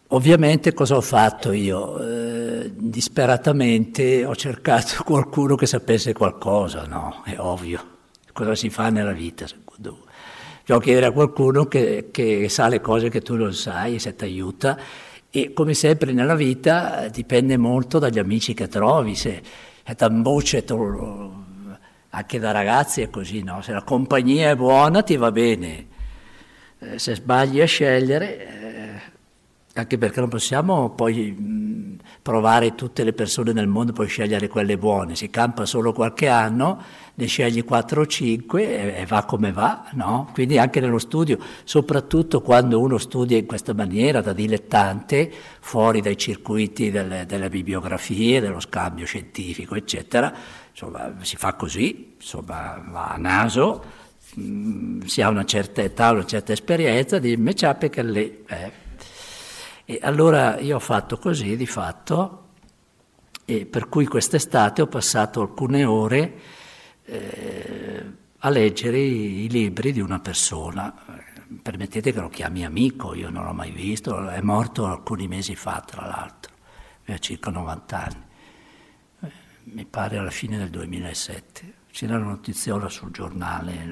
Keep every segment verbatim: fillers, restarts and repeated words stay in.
Ovviamente cosa ho fatto io? Eh, disperatamente ho cercato qualcuno che sapesse qualcosa, no? È ovvio. Cosa si fa nella vita, secondo voi? Devo chiedere a qualcuno che, che sa le cose che tu non sai, se ti aiuta. E come sempre nella vita dipende molto dagli amici che trovi, se è tambucce, anche da ragazzi è così, no? Se la compagnia è buona ti va bene, eh, se sbagli a scegliere... Eh, anche perché non possiamo poi mh, provare tutte le persone nel mondo, poi scegliere quelle buone, si campa solo qualche anno, ne scegli quattro o cinque e, e va come va, no? Quindi anche nello studio, soprattutto quando uno studia in questa maniera, da dilettante, fuori dai circuiti delle, delle bibliografie, dello scambio scientifico, eccetera, insomma si fa così, insomma va a naso, mh, si ha una certa età, una certa esperienza, di me ciappe che lì... Eh. E allora io ho fatto così, di fatto, e per cui quest'estate ho passato alcune ore eh, a leggere i, i libri di una persona. Permettete che lo chiami amico, io non l'ho mai visto, è morto alcuni mesi fa, tra l'altro, aveva circa novanta anni, eh, mi pare alla fine del duemilasette, c'era una notiziola sul giornale.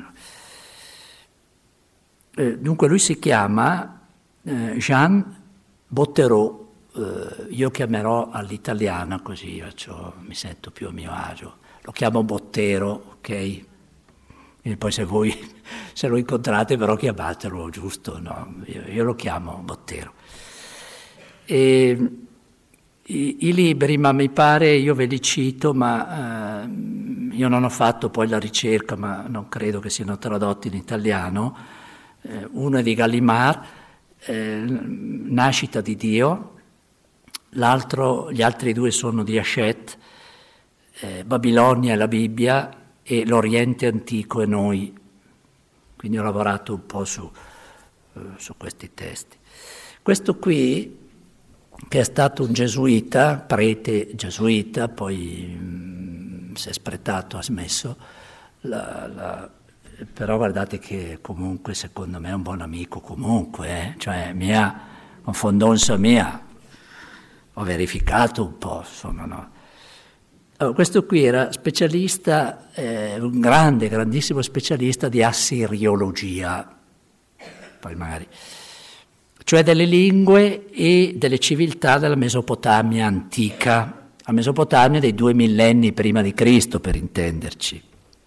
Eh, dunque lui si chiama eh, Jean Botterò, eh, io chiamerò all'italiana così faccio, mi sento più a mio agio, lo chiamo Bottero, ok? E poi se voi se lo incontrate però chiamatelo, giusto? No? Io, io lo chiamo Bottero. E, i, i libri, ma mi pare, io ve li cito, ma eh, io non ho fatto poi la ricerca, ma non credo che siano tradotti in italiano. Eh, uno è di Gallimard, Eh, Nascita di Dio, l'altro, gli altri due sono di Hachette, eh, Babilonia e la Bibbia e l'Oriente Antico e noi. Quindi ho lavorato un po' su, eh, su questi testi. Questo qui, che è stato un gesuita, prete gesuita, poi mh, si è spretato, ha smesso, la, la però guardate che comunque secondo me è un buon amico comunque, eh? Cioè mia, con fondonza mia, ho verificato un po', insomma, no? Allora, questo qui era specialista, eh, un grande, grandissimo specialista di assiriologia, poi magari, cioè delle lingue e delle civiltà della Mesopotamia antica, la Mesopotamia dei due millenni prima di Cristo, per intenderci.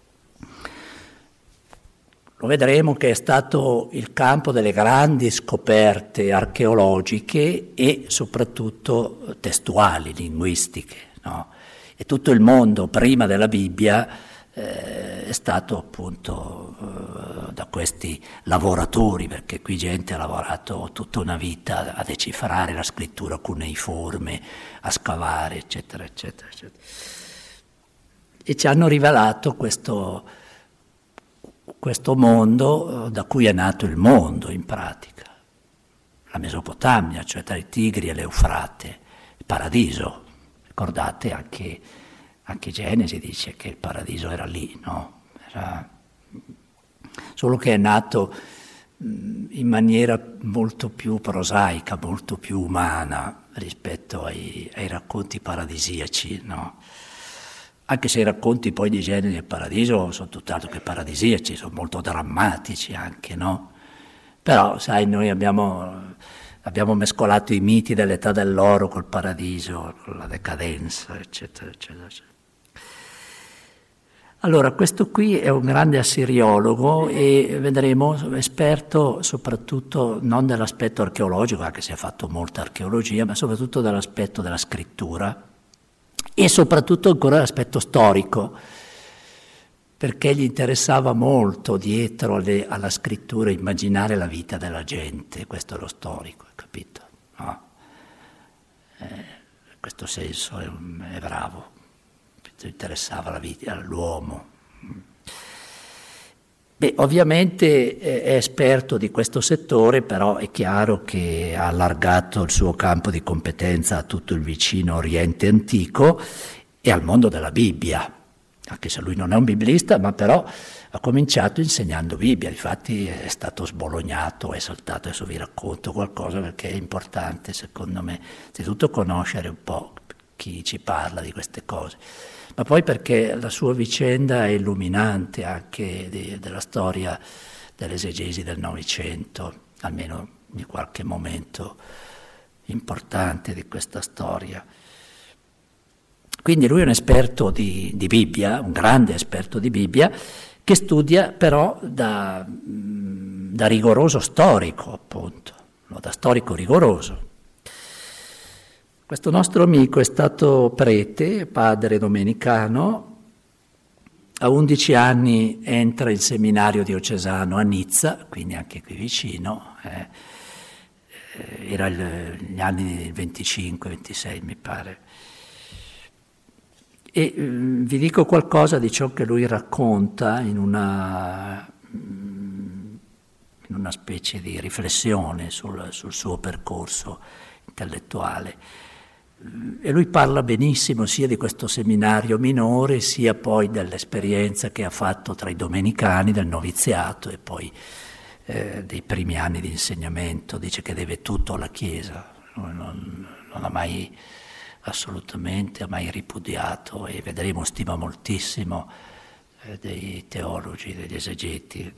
Lo vedremo che è stato il campo delle grandi scoperte archeologiche e soprattutto testuali, linguistiche, no? E tutto il mondo prima della Bibbia eh, è stato appunto eh, da questi lavoratori, perché qui gente ha lavorato tutta una vita a decifrare la scrittura cuneiforme, a scavare, eccetera, eccetera, eccetera. E ci hanno rivelato questo... questo mondo da cui è nato il mondo in pratica, la Mesopotamia, cioè tra i Tigri e l'Eufrate, il paradiso. Ricordate anche, anche Genesi dice che il paradiso era lì, no? Era... Solo che è nato in maniera molto più prosaica, molto più umana rispetto ai, ai racconti paradisiaci, no? Anche se i racconti poi di Genesi e Paradiso sono tutt'altro che paradisiaci, sono molto drammatici anche, no? Però, sai, noi abbiamo, abbiamo mescolato i miti dell'età dell'oro col paradiso, con la decadenza, eccetera, eccetera, eccetera. Allora, questo qui è un grande assiriologo e vedremo, esperto soprattutto non dell'aspetto archeologico, anche se ha fatto molta archeologia, ma soprattutto dell'aspetto della scrittura, e soprattutto ancora l'aspetto storico, perché gli interessava molto dietro alle, alla scrittura immaginare la vita della gente, questo è lo storico, capito? No? Eh, in questo senso è, è bravo, gli interessava la vita, l'uomo. Beh, ovviamente è esperto di questo settore, però è chiaro che ha allargato il suo campo di competenza a tutto il vicino Oriente antico e al mondo della Bibbia. anche se lui non è un biblista, ma però ha cominciato insegnando Bibbia, infatti è stato sbolognato, è saltato, adesso vi racconto qualcosa perché è importante secondo me, innanzitutto conoscere un po' chi ci parla di queste cose, ma poi perché la sua vicenda è illuminante anche di, della storia dell'esegesi del Novecento, almeno di qualche momento importante di questa storia. Quindi lui è un esperto di, di Bibbia, un grande esperto di Bibbia, che studia però da, da rigoroso storico, appunto, no? Da storico rigoroso. Questo nostro amico è stato prete, padre domenicano, a undici anni entra in seminario diocesano a Nizza, quindi anche qui vicino, eh, era il, gli anni venticinque ventisei mi pare. E eh, vi dico qualcosa di ciò che lui racconta in una, in una specie di riflessione sul, sul suo percorso intellettuale. E lui parla benissimo sia di questo seminario minore, sia poi dell'esperienza che ha fatto tra i domenicani, del noviziato e poi eh, dei primi anni di insegnamento. Dice che deve tutto alla Chiesa, non, non, non ha mai assolutamente, ha mai ripudiato, e vedremo stima moltissimo eh, dei teologi, degli esegeti.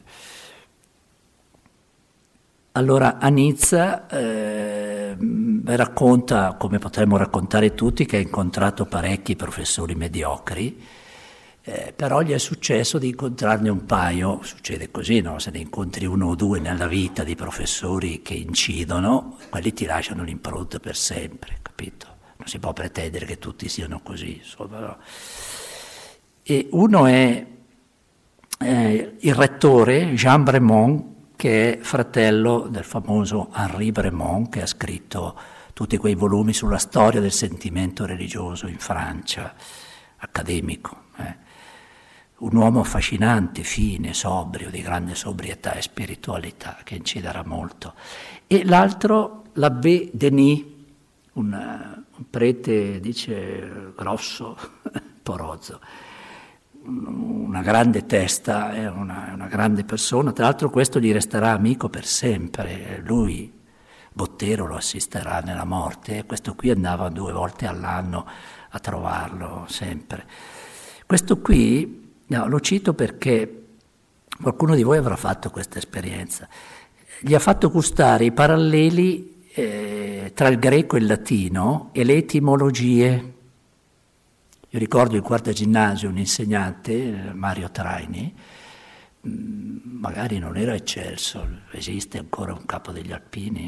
Allora a Nizza eh, racconta, come potremmo raccontare tutti, che ha incontrato parecchi professori mediocri, eh, però gli è successo di incontrarne un paio, succede così, no? Se ne incontri uno o due nella vita di professori che incidono, quelli ti lasciano l'impronta per sempre, capito? Non si può pretendere che tutti siano così, insomma, no? E uno è eh, il rettore Jean Bremond, che è fratello del famoso Henri Bremond, che ha scritto tutti quei volumi sulla storia del sentimento religioso in Francia, accademico. Eh. Un uomo affascinante, fine, sobrio, di grande sobrietà e spiritualità, che inciderà molto. E l'altro, l'abbé Denis, un, un prete, dice, grosso, porozzo, una grande testa, è una, una grande persona, tra l'altro questo gli resterà amico per sempre, lui, Bottero, lo assisterà nella morte, e questo qui andava due volte all'anno a trovarlo sempre. Questo qui, no, lo cito perché qualcuno di voi avrà fatto questa esperienza, gli ha fatto gustare i paralleli eh, tra il greco e il latino e le etimologie. Io ricordo in quarta ginnasio un insegnante, Mario Traini, magari non era eccelso, esiste ancora un capo degli alpini,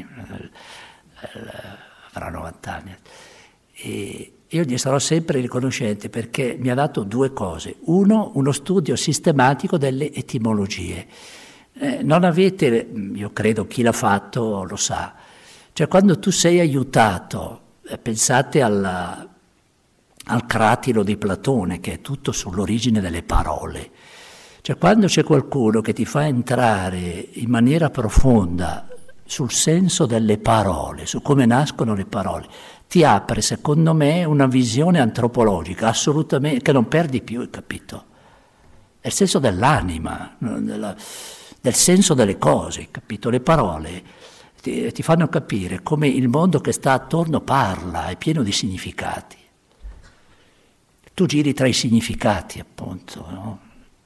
avrà novanta anni, e io gli sarò sempre riconoscente perché mi ha dato due cose. Uno, uno studio sistematico delle etimologie. Eh, non avete, io credo chi l'ha fatto lo sa, cioè quando tu sei aiutato, eh, pensate alla... al Cratilo di Platone, che è tutto sull'origine delle parole. Cioè quando c'è qualcuno che ti fa entrare in maniera profonda sul senso delle parole, su come nascono le parole, ti apre, secondo me, una visione antropologica assolutamente, che non perdi più, capito? È il senso dell'anima, della, del senso delle cose, capito? Le parole ti, ti fanno capire come il mondo che sta attorno parla, è pieno di significati. Tu giri tra i significati, appunto, no?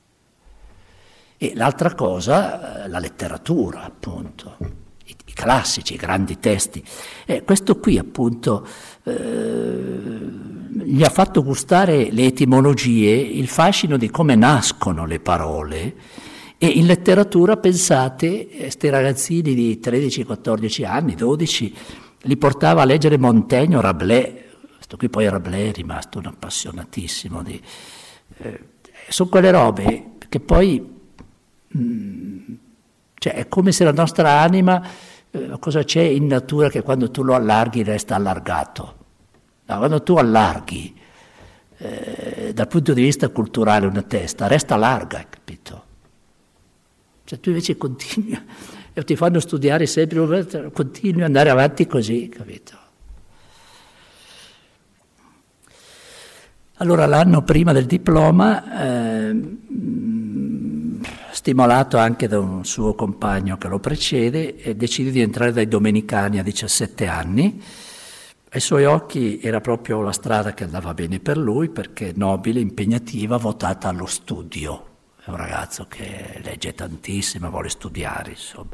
E l'altra cosa, la letteratura, appunto, i, i classici, i grandi testi. E questo qui, appunto, eh, gli ha fatto gustare le etimologie, il fascino di come nascono le parole. E in letteratura, pensate, questi ragazzini di tredici quattordici anni, dodici, li portava a leggere Montaigne o Rabelais. Questo qui poi Rabelais è rimasto un appassionatissimo di... Eh, sono quelle robe che poi... Mh, cioè è come se la nostra anima, eh, cosa c'è in natura che quando tu lo allarghi resta allargato. No, quando tu allarghi, eh, dal punto di vista culturale una testa, resta larga, capito? Cioè tu invece continui, e ti fanno studiare sempre, continui ad andare avanti così, capito? Allora l'anno prima del diploma, eh, stimolato anche da un suo compagno che lo precede, e decide di entrare dai Domenicani a diciassette anni. Ai suoi occhi era proprio la strada che andava bene per lui, perché nobile, impegnativa, votata allo studio. È un ragazzo che legge tantissimo, vuole studiare, insomma.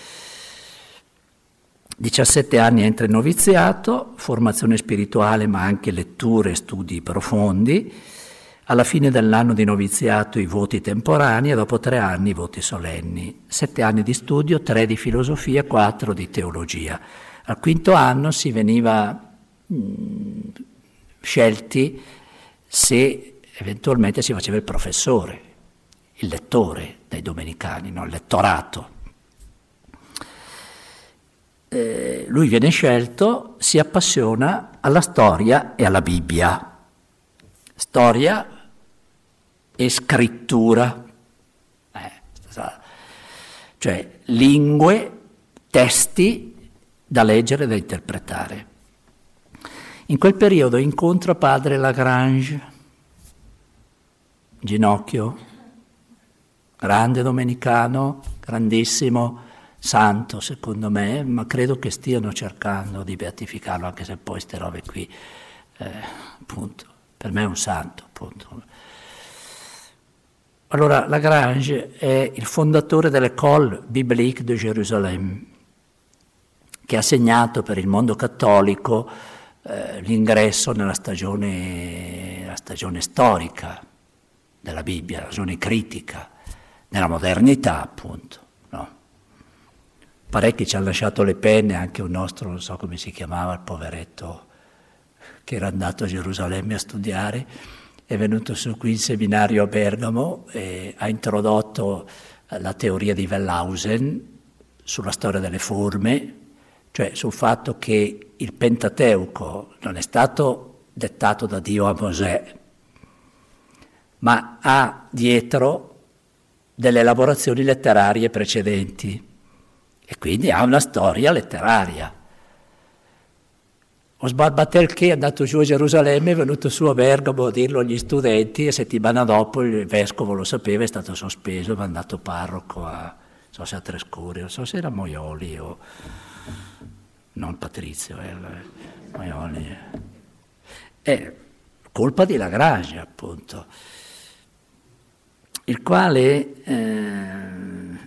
diciassette anni entra in noviziato, formazione spirituale ma anche letture e studi profondi. Alla fine dell'anno di noviziato i voti temporanei e dopo tre anni i voti solenni. Sette anni di studio, tre di filosofia, quattro di teologia. Al quinto anno si veniva mh, scelti se eventualmente si faceva il professore, il lettore dei Domenicani, no? Il lettorato. Eh, lui viene scelto, si appassiona alla storia e alla Bibbia. Storia e scrittura, eh, cioè lingue, testi da leggere e da interpretare. In quel periodo incontra padre Lagrange, ginocchio, grande domenicano, grandissimo, santo secondo me, ma credo che stiano cercando di beatificarlo, anche se poi ste robe qui, eh, appunto, per me è un santo, appunto. Allora, Lagrange è il fondatore dell'École biblique de Jérusalem, che ha segnato per il mondo cattolico eh, l'ingresso nella stagione, la stagione storica della Bibbia, la stagione critica, nella modernità, appunto. Parecchi ci hanno lasciato le penne, anche un nostro, non so come si chiamava, il poveretto che era andato a Gerusalemme a studiare, è venuto su qui in seminario a Bergamo e ha introdotto la teoria di Wellhausen sulla storia delle forme, cioè sul fatto che il Pentateuco non è stato dettato da Dio a Mosè, ma ha dietro delle elaborazioni letterarie precedenti. E quindi ha una storia letteraria. Oswald Batelché è andato giù a Gerusalemme, è venuto su a Bergamo a dirlo agli studenti e settimana dopo il vescovo lo sapeva, è stato sospeso, è mandato parroco a, non so se a Trescuri, non so se era Moioli o non Patrizio, eh, Moioli. È colpa di Lagrange, appunto, il quale... Eh,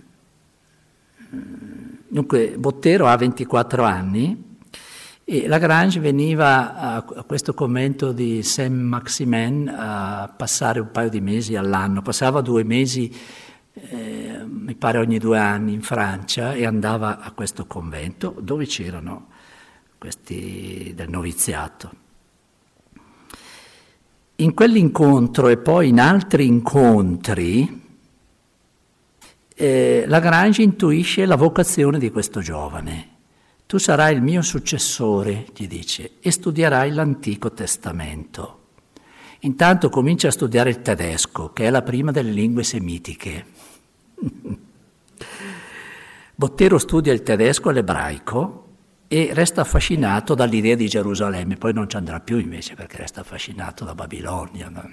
Dunque, Bottero ha ventiquattro anni e Lagrange veniva a, a questo convento di Saint-Maximin a passare un paio di mesi all'anno. Passava due mesi, eh, mi pare ogni due anni, in Francia e andava a questo convento dove c'erano questi del noviziato. In quell'incontro e poi in altri incontri, Eh, Lagrange intuisce la vocazione di questo giovane. Tu sarai il mio successore, gli dice, e studierai l'Antico Testamento. Intanto comincia a studiare il tedesco, che è la prima delle lingue semitiche. Bottero studia il tedesco e l'ebraico e resta affascinato dall'idea di Gerusalemme, poi non ci andrà più invece perché resta affascinato da Babilonia. No?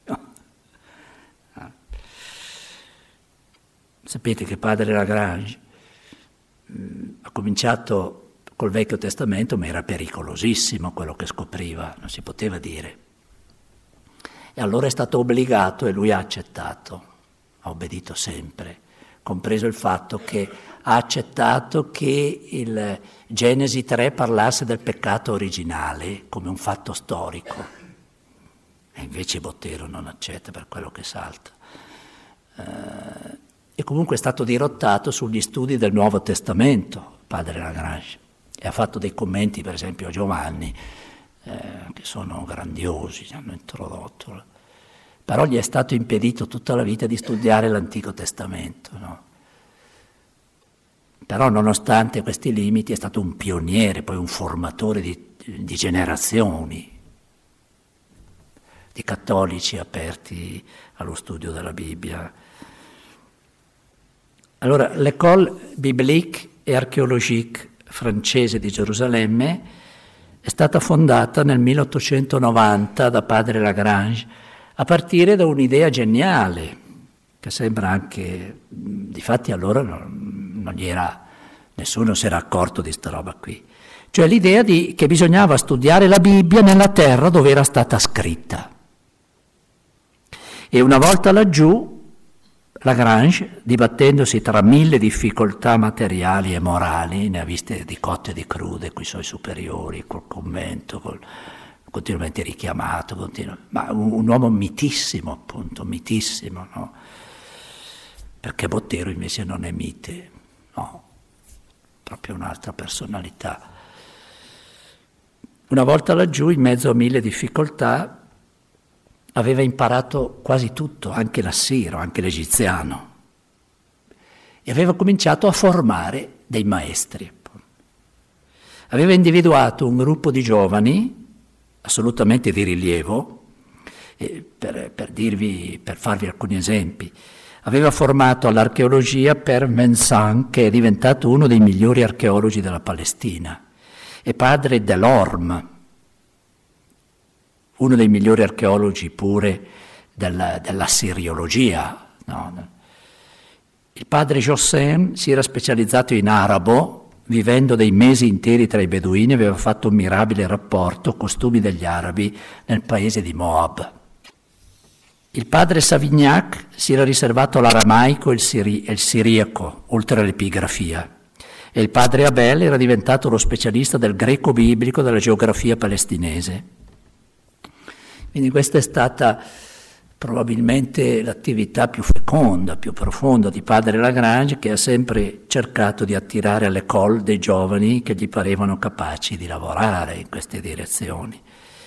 Sapete che padre Lagrange mh, ha cominciato col Vecchio Testamento, ma era pericolosissimo quello che scopriva, non si poteva dire. E allora è stato obbligato e lui ha accettato, ha obbedito sempre, compreso il fatto che ha accettato che il Genesi tre parlasse del peccato originale come un fatto storico. E invece Bottero non accetta per quello che salta. Uh, E comunque è stato dirottato sugli studi del Nuovo Testamento, padre Lagrange, e ha fatto dei commenti, per esempio, a Giovanni, eh, che sono grandiosi, hanno introdotto. Però gli è stato impedito tutta la vita di studiare l'Antico Testamento, no? Però nonostante questi limiti è stato un pioniere, poi un formatore di, di generazioni di cattolici aperti allo studio della Bibbia. Allora, l'École biblique et archéologique francese di Gerusalemme è stata fondata nel milleottocentonovanta da padre Lagrange, a partire da un'idea geniale, che sembra anche, difatti allora non, non gli era, nessuno si era accorto di sta roba qui, cioè l'idea di, che bisognava studiare la Bibbia nella terra dove era stata scritta. E una volta laggiù, Lagrange, dibattendosi tra mille difficoltà materiali e morali, ne ha viste di cotte e di crude coi suoi superiori, col convento, col, continuamente richiamato, continu- ma un, un uomo mitissimo, appunto, mitissimo, no? Perché Botero invece non è mite, no, proprio un'altra personalità. Una volta laggiù, in mezzo a mille difficoltà, aveva imparato quasi tutto, anche l'assiro, anche l'egiziano, e aveva cominciato a formare dei maestri. Aveva individuato un gruppo di giovani, assolutamente di rilievo, e per, per, dirvi, per farvi alcuni esempi. Aveva formato all'archeologia Per Vincent, che è diventato uno dei migliori archeologi della Palestina, e padre Delorme, uno dei migliori archeologi pure della, dell'assiriologia. No? Il padre Jossin si era specializzato in arabo, vivendo dei mesi interi tra i beduini, aveva fatto un mirabile rapporto, costumi degli arabi, nel paese di Moab. Il padre Savignac si era riservato l'aramaico e il, siri- e il siriaco, oltre all'epigrafia. E il padre Abel era diventato lo specialista del greco biblico, della geografia palestinese. Quindi questa è stata probabilmente l'attività più feconda, più profonda di padre Lagrange, che ha sempre cercato di attirare all'école dei giovani che gli parevano capaci di lavorare in queste direzioni.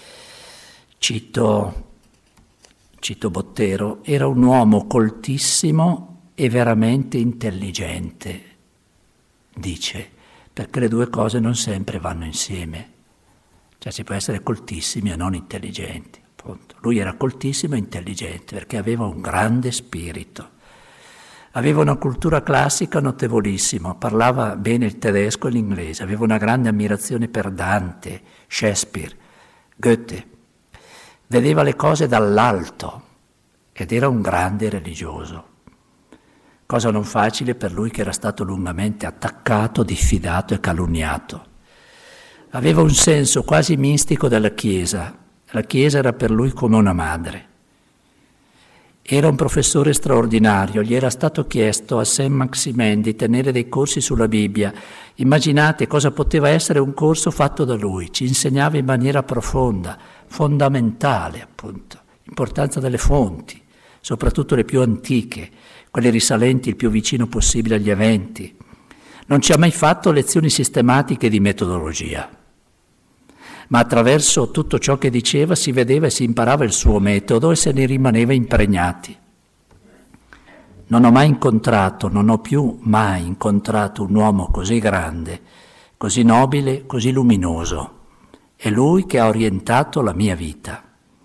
Cito, cito Botero, era un uomo coltissimo e veramente intelligente, dice, perché le due cose non sempre vanno insieme. Cioè si può essere coltissimi e non intelligenti. Appunto. Lui era coltissimo e intelligente perché aveva un grande spirito. Aveva una cultura classica notevolissima, parlava bene il tedesco e l'inglese, aveva una grande ammirazione per Dante, Shakespeare, Goethe. Vedeva le cose dall'alto ed era un grande religioso. Cosa non facile per lui che era stato lungamente attaccato, diffidato e calunniato. Aveva un senso quasi mistico della Chiesa. La Chiesa era per lui come una madre. Era un professore straordinario, gli era stato chiesto a Saint-Maximin di tenere dei corsi sulla Bibbia. Immaginate cosa poteva essere un corso fatto da lui, ci insegnava in maniera profonda, fondamentale appunto, l'importanza delle fonti, soprattutto le più antiche, quelle risalenti il più vicino possibile agli eventi. Non ci ha mai fatto lezioni sistematiche di metodologia, ma attraverso tutto ciò che diceva si vedeva e si imparava il suo metodo e se ne rimaneva impregnati. Non ho mai incontrato, non ho più mai incontrato un uomo così grande, così nobile, così luminoso. È lui che ha orientato la mia vita.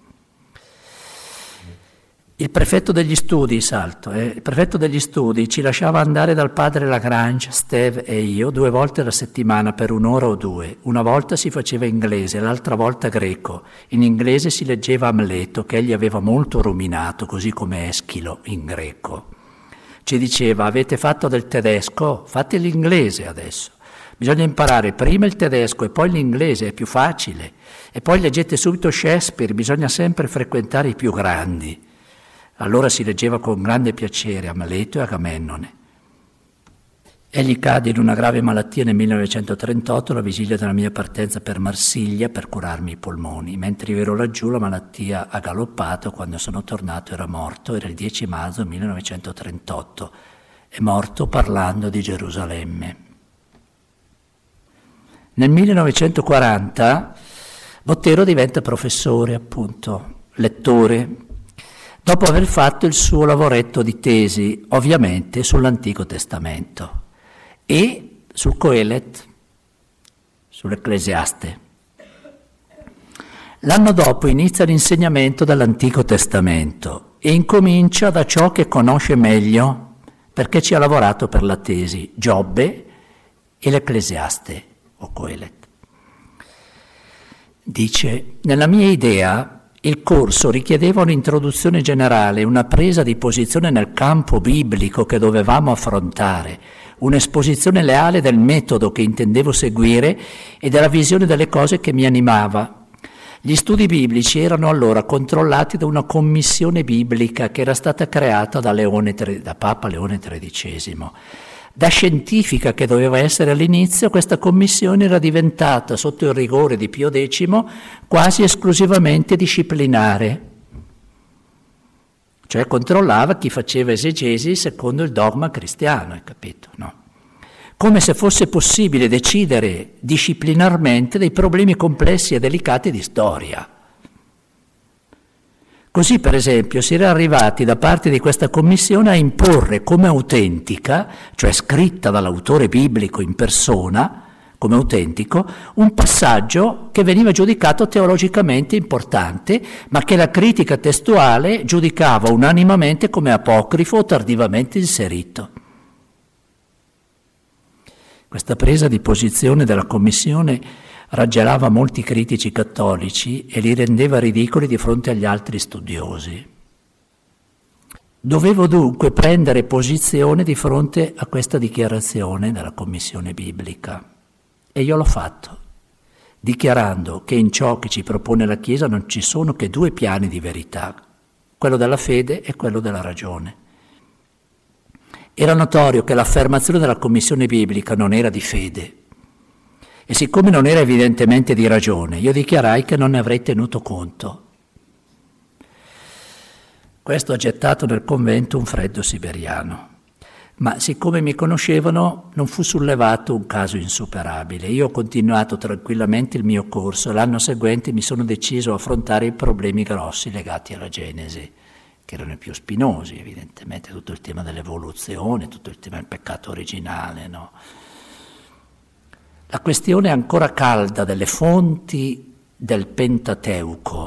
Il prefetto degli studi, salto, eh, il prefetto degli studi ci lasciava andare dal padre Lagrange, Steve e io due volte alla settimana per un'ora o due. Una volta si faceva inglese, l'altra volta greco. In inglese si leggeva Amleto, che egli aveva molto ruminato, così come Eschilo in greco. Ci diceva, avete fatto del tedesco? Fate l'inglese adesso. Bisogna imparare prima il tedesco e poi l'inglese, è più facile. E poi leggete subito Shakespeare, bisogna sempre frequentare i più grandi. Allora si leggeva con grande piacere Amleto e Agamennone. Egli cadde in una grave malattia nel millenovecentotrentotto, alla vigilia della mia partenza per Marsiglia per curarmi i polmoni. Mentre io ero laggiù la malattia ha galoppato, quando sono tornato era morto, era il dieci marzo millenovecentotrentotto. È morto parlando di Gerusalemme. Nel millenovecentoquaranta Botero diventa professore, appunto, lettore, dopo aver fatto il suo lavoretto di tesi, ovviamente sull'Antico Testamento e sul Coelet, sull'Ecclesiaste. L'anno dopo inizia l'insegnamento dell'Antico Testamento e incomincia da ciò che conosce meglio, perché ci ha lavorato per la tesi, Giobbe e l'Ecclesiaste o Coelet. dice: nella mia idea il corso richiedeva un'introduzione generale, una presa di posizione nel campo biblico che dovevamo affrontare, un'esposizione leale del metodo che intendevo seguire e della visione delle cose che mi animava. Gli studi biblici erano allora controllati da una commissione biblica che era stata creata da, Leone, da Papa Leone tredicesimo. Da scientifica che doveva essere all'inizio, questa commissione era diventata, sotto il rigore di Pio decimo, quasi esclusivamente disciplinare. Cioè controllava chi faceva esegesi secondo il dogma cristiano, hai capito? No. Come se fosse possibile decidere disciplinarmente dei problemi complessi e delicati di storia. Così, per esempio, si era arrivati da parte di questa commissione a imporre come autentica, cioè scritta dall'autore biblico in persona, come autentico, un passaggio che veniva giudicato teologicamente importante, ma che la critica testuale giudicava unanimemente come apocrifo o tardivamente inserito. Questa presa di posizione della Commissione raggelava molti critici cattolici e li rendeva ridicoli di fronte agli altri studiosi. Dovevo dunque prendere posizione di fronte a questa dichiarazione della Commissione biblica e io l'ho fatto, dichiarando che in ciò che ci propone la Chiesa non ci sono che due piani di verità, quello della fede e quello della ragione. Era notorio che l'affermazione della Commissione biblica non era di fede e siccome non era evidentemente di ragione, io dichiarai che non ne avrei tenuto conto. Questo ha gettato nel convento un freddo siberiano, ma siccome mi conoscevano non fu sollevato un caso insuperabile. Io ho continuato tranquillamente il mio corso e l'anno seguente mi sono deciso a affrontare i problemi grossi legati alla Genesi, che erano i più spinosi, evidentemente, tutto il tema dell'evoluzione, tutto il tema del peccato originale, no? La questione ancora calda delle fonti del Pentateuco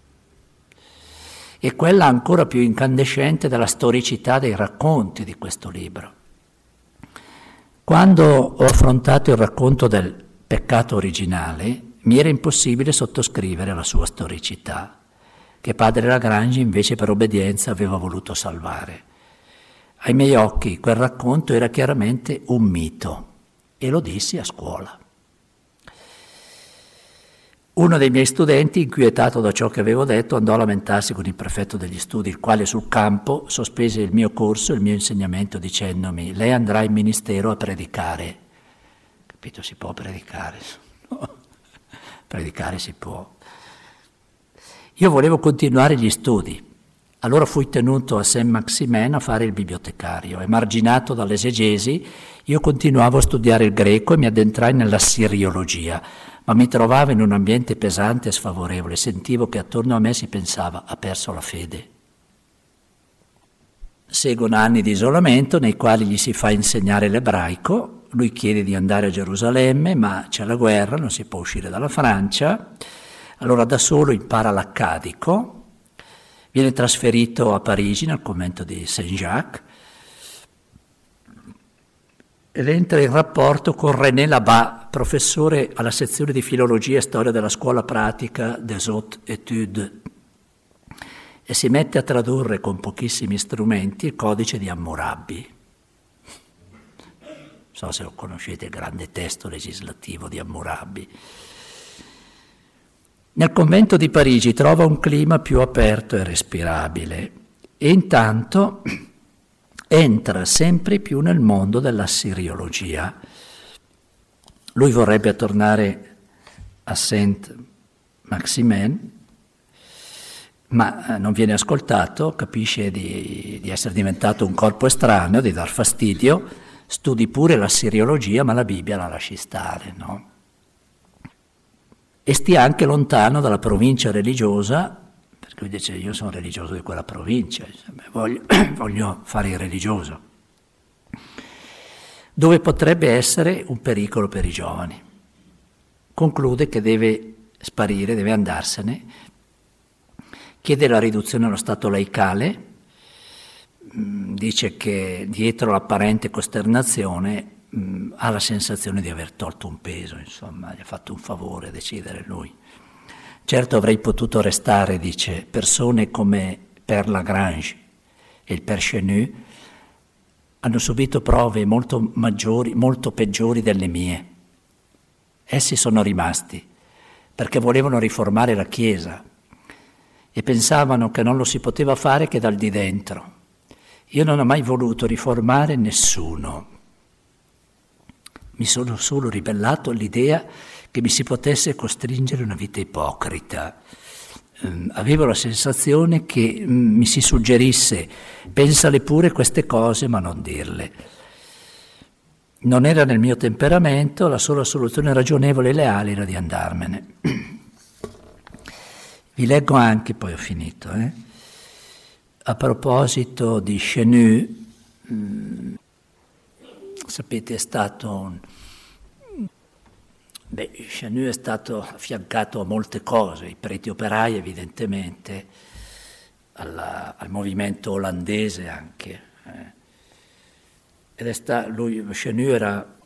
e quella ancora più incandescente della storicità dei racconti di questo libro. Quando ho affrontato il racconto del peccato originale, mi era impossibile sottoscrivere la sua storicità, che padre Lagrange invece per obbedienza aveva voluto salvare. Ai miei occhi quel racconto era chiaramente un mito e lo dissi a scuola. Uno dei miei studenti, inquietato da ciò che avevo detto, andò a lamentarsi con il prefetto degli studi, il quale sul campo sospese il mio corso e il mio insegnamento dicendomi: lei andrà in ministero a predicare. Capito, si può predicare? No. Predicare si può. Io volevo continuare gli studi, allora fui tenuto a Saint-Maximin a fare il bibliotecario. Emarginato dall'esegesi, io continuavo a studiare il greco e mi addentrai nella siriologia, ma mi trovavo in un ambiente pesante e sfavorevole, sentivo che attorno a me si pensava: ha perso la fede. Seguono anni di isolamento nei quali gli si fa insegnare l'ebraico, lui chiede di andare a Gerusalemme, ma c'è la guerra, non si può uscire dalla Francia. Allora da solo impara l'accadico, viene trasferito a Parigi nel convento di Saint-Jacques ed entra in rapporto con René Labat, professore alla sezione di filologia e storia della scuola pratica des Hautes Études, e si mette a tradurre con pochissimi strumenti il codice di Hammurabi. Non so se lo conoscete, il grande testo legislativo di Hammurabi. Nel convento di Parigi trova un clima più aperto e respirabile e intanto entra sempre più nel mondo della siriologia. Lui vorrebbe tornare a Saint-Maximin, ma non viene ascoltato, capisce di, di essere diventato un corpo estraneo, di dar fastidio, studi pure la siriologia, ma la Bibbia la lasci stare, no? E stia anche lontano dalla provincia religiosa, perché lui dice: io sono religioso di quella provincia, voglio, voglio fare il religioso, dove potrebbe essere un pericolo per i giovani. Conclude che deve sparire, deve andarsene, chiede la riduzione allo stato laicale, dice che dietro l'apparente costernazione ha la sensazione di aver tolto un peso, insomma, gli ha fatto un favore a decidere lui. Certo avrei potuto restare, dice, persone come Père Lagrange e il Père Chenu hanno subito prove molto maggiori, molto peggiori delle mie. Essi sono rimasti perché volevano riformare la Chiesa e pensavano che non lo si poteva fare che dal di dentro. Io non ho mai voluto riformare nessuno. Mi sono solo ribellato all'idea che mi si potesse costringere una vita ipocrita. Um, avevo la sensazione che um, mi si suggerisse, pensale pure queste cose ma non dirle. Non era nel mio temperamento, la sola soluzione ragionevole e leale era di andarmene. Vi leggo anche, poi ho finito, eh? A proposito di Chenu, um, sapete, è stato un... Beh, Chenu è stato affiancato a molte cose, i preti operai evidentemente, alla, al movimento olandese anche. Eh. Ed è sta, lui, Chenu era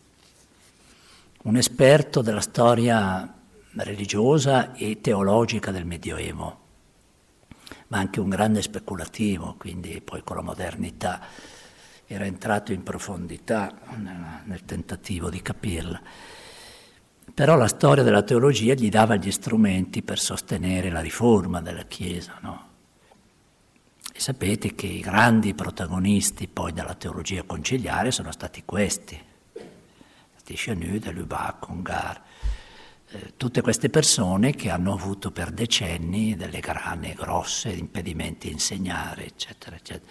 un esperto della storia religiosa e teologica del Medioevo, ma anche un grande speculativo, quindi poi con la modernità era entrato in profondità nel, nel tentativo di capirla. Però la storia della teologia gli dava gli strumenti per sostenere la riforma della Chiesa, no? E sapete che i grandi protagonisti poi della teologia conciliare sono stati questi, stati Chenu, de Lubac, Congar, eh, tutte queste persone che hanno avuto per decenni delle grane grosse impedimenti a insegnare, eccetera, eccetera.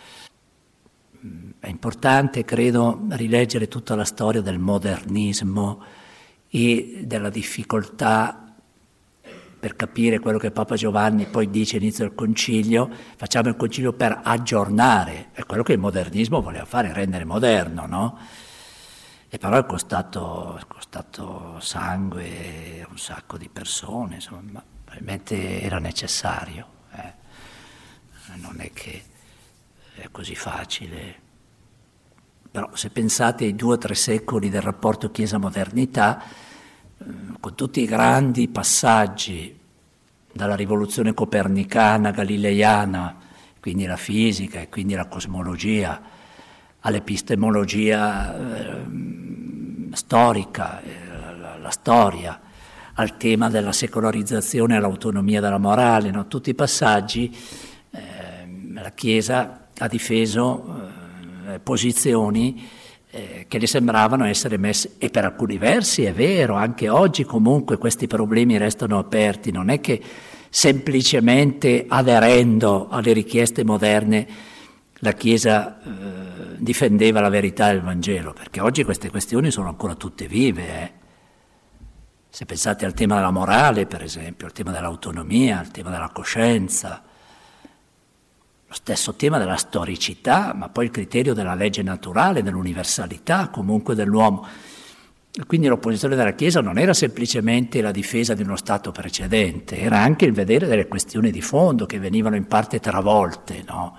È importante, credo, rileggere tutta la storia del modernismo e della difficoltà per capire quello che Papa Giovanni poi dice all'inizio del concilio. Facciamo il concilio per aggiornare, è quello che il modernismo voleva fare, rendere moderno, no? E però è costato, è costato sangue a un sacco di persone, insomma, ma probabilmente era necessario, eh. Non è che è così facile. Però se pensate ai due o tre secoli del rapporto Chiesa-modernità, eh, con tutti i grandi passaggi dalla rivoluzione copernicana, galileiana, quindi la fisica e quindi la cosmologia, all'epistemologia eh, storica, eh, la, la storia, al tema della secolarizzazione e all'autonomia della morale, no? Tutti i passaggi eh, la Chiesa ha difeso eh, posizioni eh, che le sembravano essere messe, e per alcuni versi è vero, anche oggi comunque questi problemi restano aperti, non è che semplicemente aderendo alle richieste moderne la Chiesa eh, difendeva la verità del Vangelo, perché oggi queste questioni sono ancora tutte vive. Eh. Se pensate al tema della morale, per esempio, al tema dell'autonomia, al tema della coscienza, lo stesso tema della storicità, ma poi il criterio della legge naturale, dell'universalità comunque dell'uomo. Quindi l'opposizione della Chiesa non era semplicemente la difesa di uno Stato precedente, era anche il vedere delle questioni di fondo che venivano in parte travolte, no?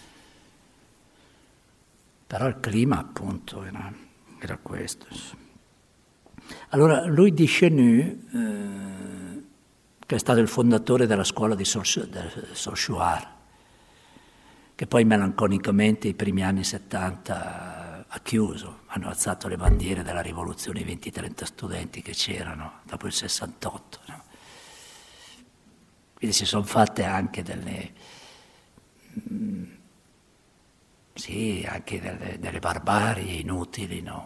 Però il clima appunto era, era questo. Allora lui di Chenu, eh, che è stato il fondatore della scuola di Sauchoir, che poi melanconicamente i primi anni settanta ha chiuso, hanno alzato le bandiere della rivoluzione, i venti trenta studenti che c'erano dopo il sessantotto. No? Quindi si sono fatte anche delle, mh, sì, anche delle, delle barbarie inutili, no?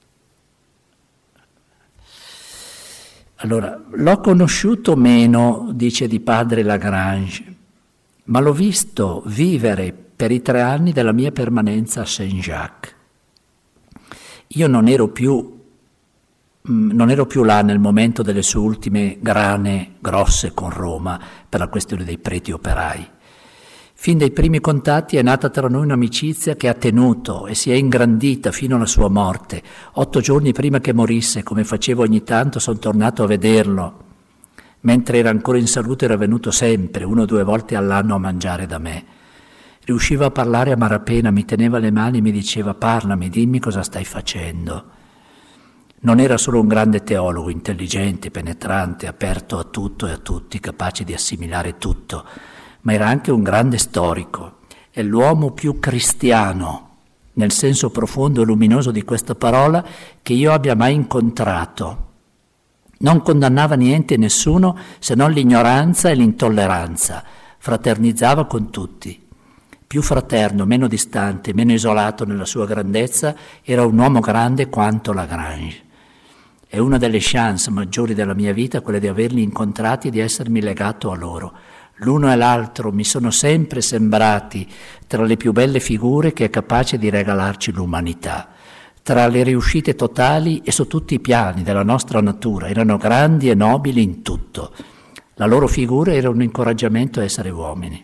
Allora, l'ho conosciuto meno, dice di padre Lagrange, ma l'ho visto vivere per i tre anni della mia permanenza a Saint-Jacques. Io non ero più, non ero più là nel momento delle sue ultime grane grosse con Roma per la questione dei preti operai. Fin dai primi contatti è nata tra noi un'amicizia che ha tenuto e si è ingrandita fino alla sua morte. Otto giorni prima che morisse, come facevo ogni tanto, sono tornato a vederlo. Mentre era ancora in salute era venuto sempre, una o due volte all'anno, a mangiare da me. Riusciva a parlare a malapena, mi teneva le mani e mi diceva: parlami, dimmi cosa stai facendo. Non era solo un grande teologo, intelligente, penetrante, aperto a tutto e a tutti, capace di assimilare tutto, ma era anche un grande storico. È l'uomo più cristiano, nel senso profondo e luminoso di questa parola, che io abbia mai incontrato. Non condannava niente e nessuno se non l'ignoranza e l'intolleranza, fraternizzava con tutti. Più fraterno, meno distante, meno isolato nella sua grandezza, era un uomo grande quanto Lagrange. È una delle chance maggiori della mia vita quella di averli incontrati e di essermi legato a loro. L'uno e l'altro mi sono sempre sembrati tra le più belle figure che è capace di regalarci l'umanità. Tra le riuscite totali e su tutti i piani della nostra natura, erano grandi e nobili in tutto. La loro figura era un incoraggiamento a essere uomini.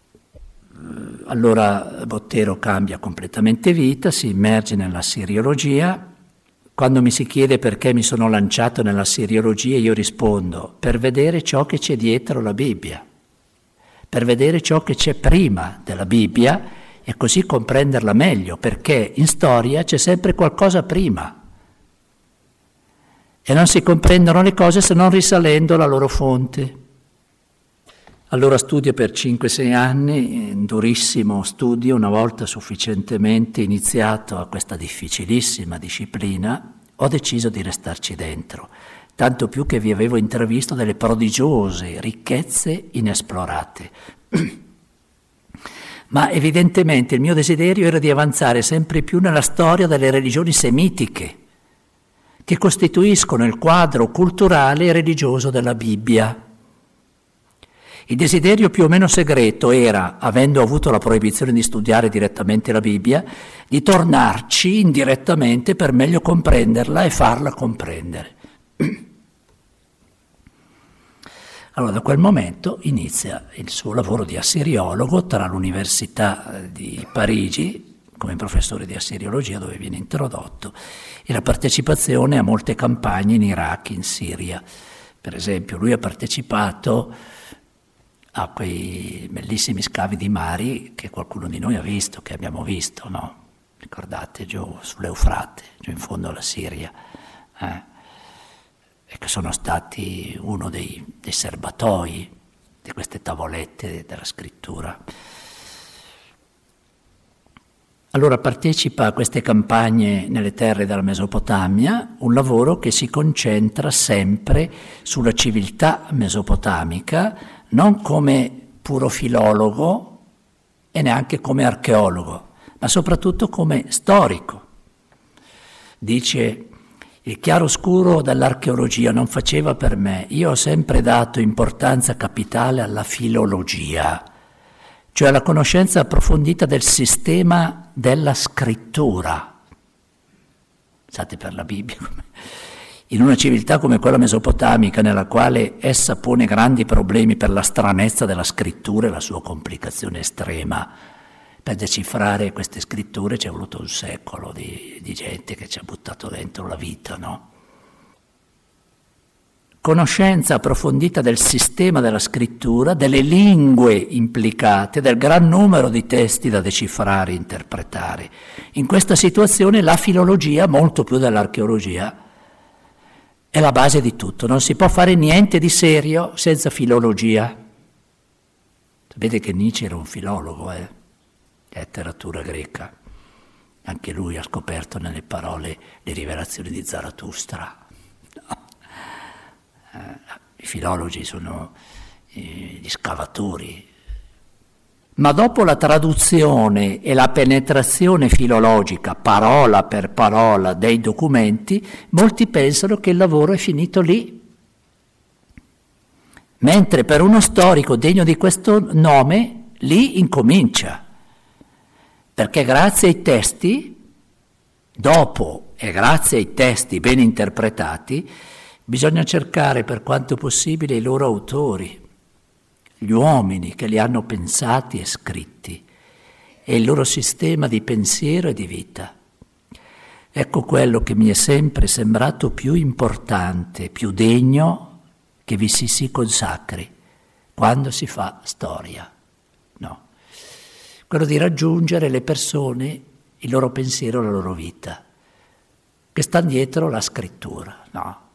Allora Bottero cambia completamente vita, si immerge nella siriologia. Quando mi si chiede perché mi sono lanciato nella siriologia, io rispondo: per vedere ciò che c'è dietro la Bibbia, per vedere ciò che c'è prima della Bibbia e così comprenderla meglio, perché in storia c'è sempre qualcosa prima e non si comprendono le cose se non risalendo alla loro fonte. Allora studio per cinque sei anni, un durissimo studio, una volta sufficientemente iniziato a questa difficilissima disciplina, ho deciso di restarci dentro, tanto più che vi avevo intravisto delle prodigiose ricchezze inesplorate. Ma evidentemente il mio desiderio era di avanzare sempre più nella storia delle religioni semitiche, che costituiscono il quadro culturale e religioso della Bibbia. Il desiderio più o meno segreto era, avendo avuto la proibizione di studiare direttamente la Bibbia, di tornarci indirettamente per meglio comprenderla e farla comprendere. Allora, da quel momento inizia il suo lavoro di assiriologo tra l'Università di Parigi, come professore di assiriologia, dove viene introdotto, e la partecipazione a molte campagne in Iraq, in Siria. Per esempio, lui ha partecipato a quei bellissimi scavi di Mari che qualcuno di noi ha visto, che abbiamo visto, no? Ricordate, giù sull'Eufrate, giù in fondo alla Siria, eh? E che sono stati uno dei, dei serbatoi di queste tavolette della scrittura. Allora partecipa a queste campagne nelle terre della Mesopotamia, un lavoro che si concentra sempre sulla civiltà mesopotamica, non come puro filologo e neanche come archeologo, ma soprattutto come storico. Dice: il chiaroscuro dell'archeologia non faceva per me, io ho sempre dato importanza capitale alla filologia, cioè alla conoscenza approfondita del sistema della scrittura. Pensate per la Bibbia, in una civiltà come quella mesopotamica, nella quale essa pone grandi problemi per la stranezza della scrittura e la sua complicazione estrema. Per decifrare queste scritture ci è voluto un secolo di, di gente che ci ha buttato dentro la vita, no? Conoscenza approfondita del sistema della scrittura, delle lingue implicate, del gran numero di testi da decifrare e interpretare. In questa situazione la filologia, molto più dell'archeologia, è la base di tutto. Non si può fare niente di serio senza filologia. Sapete che Nietzsche era un filologo, eh? Letteratura greca. Anche lui ha scoperto nelle parole le rivelazioni di Zarathustra. No. Eh, I filologi sono eh, gli scavatori. Ma dopo la traduzione e la penetrazione filologica, parola per parola, dei documenti, molti pensano che il lavoro è finito lì. Mentre per uno storico degno di questo nome, lì incomincia. Perché grazie ai testi, dopo e grazie ai testi ben interpretati, bisogna cercare per quanto possibile i loro autori, gli uomini che li hanno pensati e scritti, e il loro sistema di pensiero e di vita. Ecco quello che mi è sempre sembrato più importante, più degno che vi si si consacri quando si fa storia. No. Quello di raggiungere le persone, il loro pensiero, la loro vita. che sta dietro la scrittura, no?